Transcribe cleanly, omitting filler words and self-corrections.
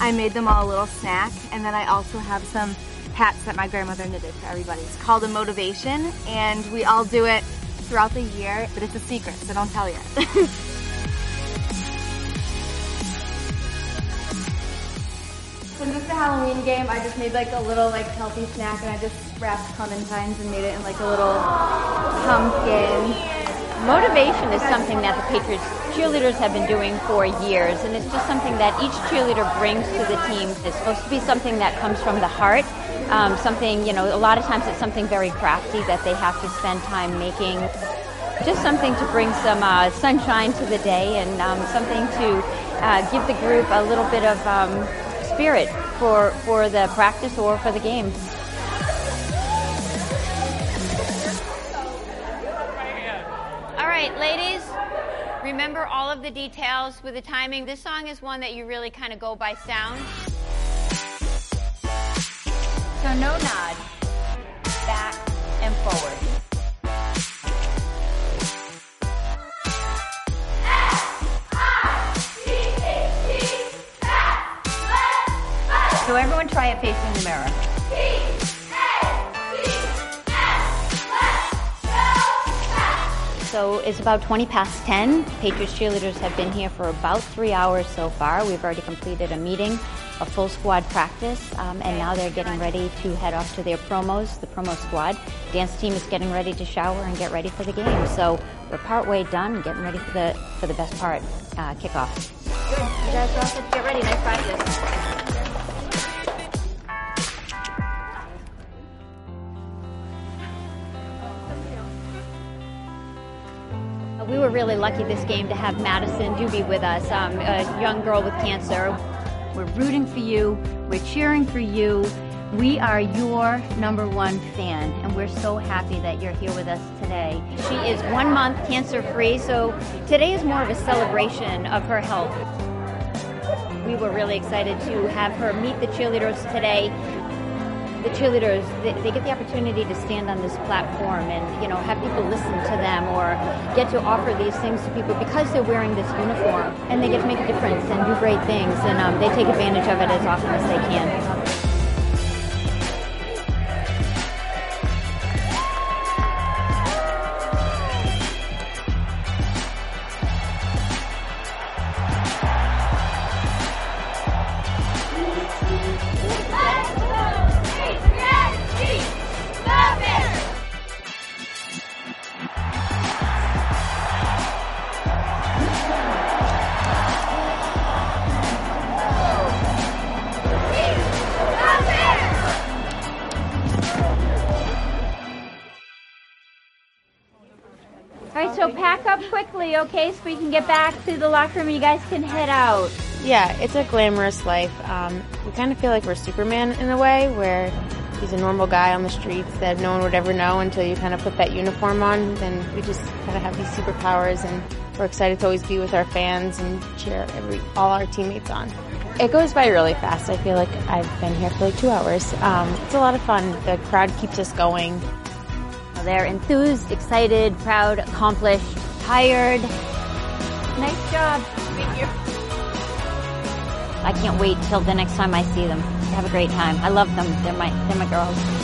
I made them all a little snack, and then I also have some hats that my grandmother knitted for everybody. It's called a motivation, and we all do it throughout the year, but it's a secret, so don't tell yet. Since it's a Halloween game, I just made like a little healthy snack, and I just wrapped clementines and made it in like a little pumpkin. Motivation is something that the Patriots cheerleaders have been doing for years, and it's just something that each cheerleader brings to the team. It's supposed to be something that comes from the heart, something, a lot of times it's something very crafty that they have to spend time making. Just something to bring some sunshine to the day, and something to give the group a little bit of spirit for the practice or for the game. All right, ladies, remember all of the details with the timing. This song is one that you really kind of go by sound. So no nod, back and forward. So everyone try it facing the mirror. So it's about 20 past 10. Patriots cheerleaders have been here for about 3 hours so far. We've already completed a meeting, a full squad practice, and now they're getting ready to head off to their promos, the promo squad. Dance team is getting ready to shower and get ready for the game. So we're partway done, getting ready for the best part, kickoff. Good. You guys are all set to get ready. Nice practice. We were really lucky this game to have Madison Doobie with us, a young girl with cancer. We're rooting for you. We're cheering for you. We are your #1 fan, and we're so happy that you're here with us today. She is 1 month cancer-free, so today is more of a celebration of her health. We were really excited to have her meet the cheerleaders today. The cheerleaders, they get the opportunity to stand on this platform and, have people listen to them or get to offer these things to people because they're wearing this uniform, and they get to make a difference and do great things, and they take advantage of it as often as they can. All right, so pack up quickly, okay, so we can get back to the locker room and you guys can head out. Yeah, it's a glamorous life. We kind of feel like we're Superman in a way, where he's a normal guy on the streets that no one would ever know until you kind of put that uniform on. Then we just kind of have these superpowers, and we're excited to always be with our fans and cheer all our teammates on. It goes by really fast. I feel like I've been here for like 2 hours. It's a lot of fun. The crowd keeps us going. They're enthused, excited, proud, accomplished, tired. Nice job. Thank you. I can't wait till the next time I see them. Have a great time. I love them. They're my girls.